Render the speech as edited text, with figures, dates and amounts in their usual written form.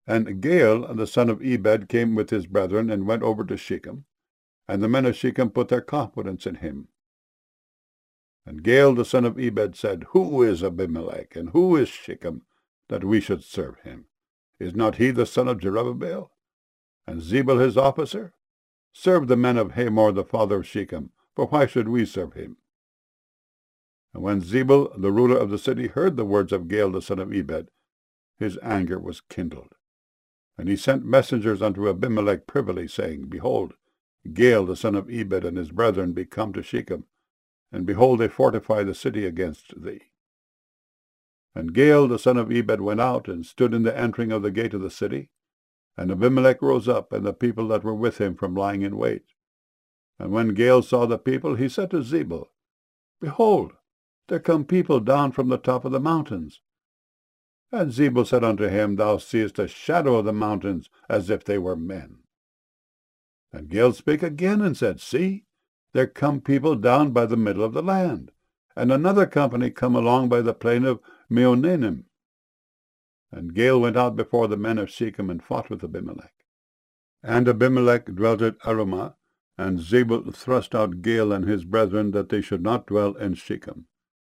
And Gaal, the son of Ebed, came with his brethren, and went over to Shechem. And the men of Shechem put their confidence in him. And Gaal, the son of Ebed, said, Who is Abimelech, and who is Shechem, that we should serve him? Is not he the son of Jerubbaal? And Zebul his officer? Serve the men of Hamor, the father of Shechem, for why should we serve him? And when Zebul, the ruler of the city, heard the words of Gaal, the son of Ebed, his anger was kindled. And he sent messengers unto Abimelech privily, saying, Behold, Gaal, the son of Ebed, and his brethren be come to Shechem, and behold, they fortify the city against thee. And Gaal, the son of Ebed, went out, and stood in the entering of the gate of the city. And Abimelech rose up, and the people that were with him, from lying in wait. And when Gaal saw the people, he said to Zebul, Behold, there come people down from the top of the mountains. And Zebul said unto him, Thou seest the shadow of the mountains, as if they were men. And Gaal spake again, and said, See, there come people down by the middle of the land, and another company come along by the plain of Meonanim. And Gaal went out before the men of Shechem, and fought with Abimelech. And Abimelech dwelt at Arumah, and Zebul thrust out Gaal and his brethren, that they should not dwell in Shechem.